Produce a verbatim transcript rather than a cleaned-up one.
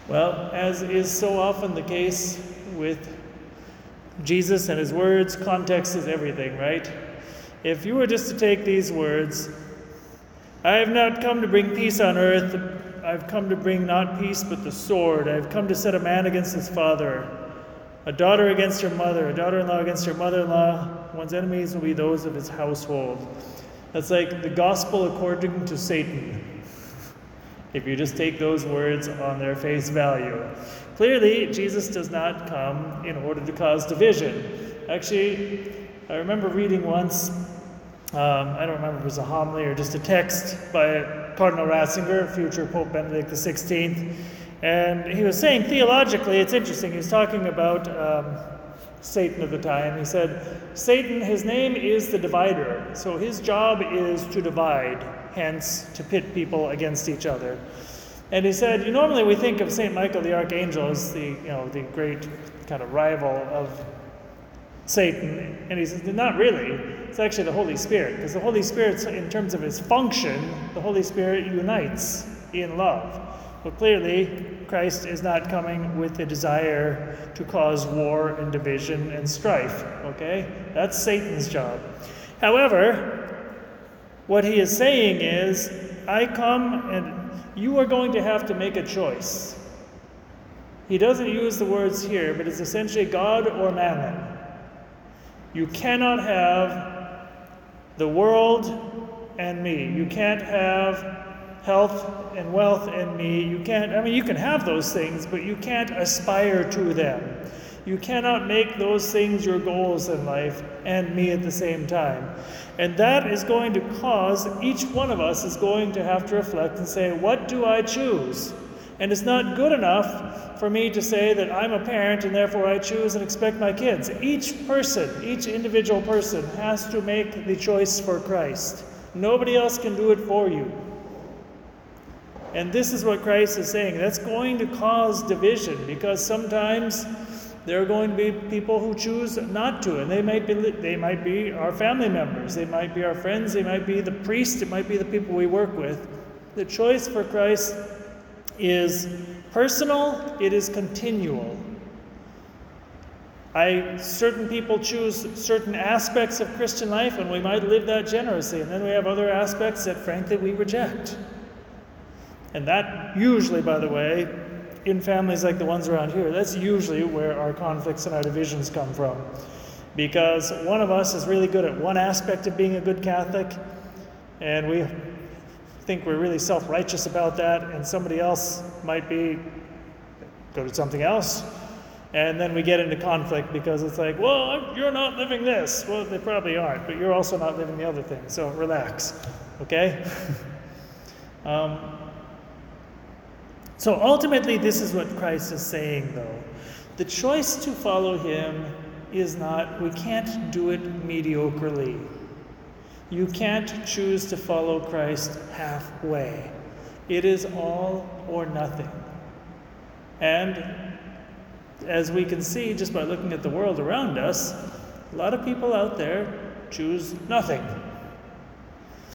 Well, as is so often the case with Jesus and his words, context is everything, right? If you were just to take these words, I have not come to bring peace on earth, I've come to bring not peace but the sword. I've come to set a man against his father, a daughter against her mother, a daughter-in-law against her mother-in-law. One's enemies will be those of his household. That's like the gospel according to Satan, if you just take those words on their face value. Clearly, Jesus does not come in order to cause division. Actually, I remember reading once, um, I don't remember if it was a homily or just a text by Cardinal Ratzinger, future Pope Benedict the sixteenth, and he was saying theologically, it's interesting, he was talking about um, Satan of the time. He said, Satan, his name is the divider, so his job is to divide, hence to pit people against each other. And he said, normally we think of Saint Michael the Archangel as the, you know, the great kind of rival of Satan, and he says, not really. It's actually the Holy Spirit, because the Holy Spirit, in terms of his function, the Holy Spirit unites in love. But clearly, Christ is not coming with the desire to cause war and division and strife, okay? That's Satan's job. However, what he is saying is, I come and you are going to have to make a choice. He doesn't use the words here, but it's essentially God or mammon. You cannot have the world and me. You can't have health and wealth and me. You can't, I mean, you can have those things, but you can't aspire to them. You cannot make those things your goals in life and me at the same time. And that is going to cause, each one of us is going to have to reflect and say, what do I choose? And it's not good enough for me to say that I'm a parent and therefore I choose and expect my kids. Each person, each individual person has to make the choice for Christ. Nobody else can do it for you. And this is what Christ is saying. That's going to cause division, because sometimes there are going to be people who choose not to, and they might be they might be our family members, they might be our friends, they might be the priest, it might be the people we work with. The choice for Christ is personal, it is continual. I certain people choose certain aspects of Christian life, and we might live that generously, and then we have other aspects that frankly we reject. And that usually, by the way, in families like the ones around here, that's usually where our conflicts and our divisions come from. Because one of us is really good at one aspect of being a good Catholic, and we think we're really self-righteous about that, and somebody else might be good at something else. And then we get into conflict because it's like, well, you're not living this. Well, they probably aren't, but you're also not living the other thing, so relax, okay? um, So ultimately, this is what Christ is saying, though. The choice to follow him is not, we can't do it mediocrely. You can't choose to follow Christ halfway. It is all or nothing. And as we can see just by looking at the world around us, a lot of people out there choose nothing.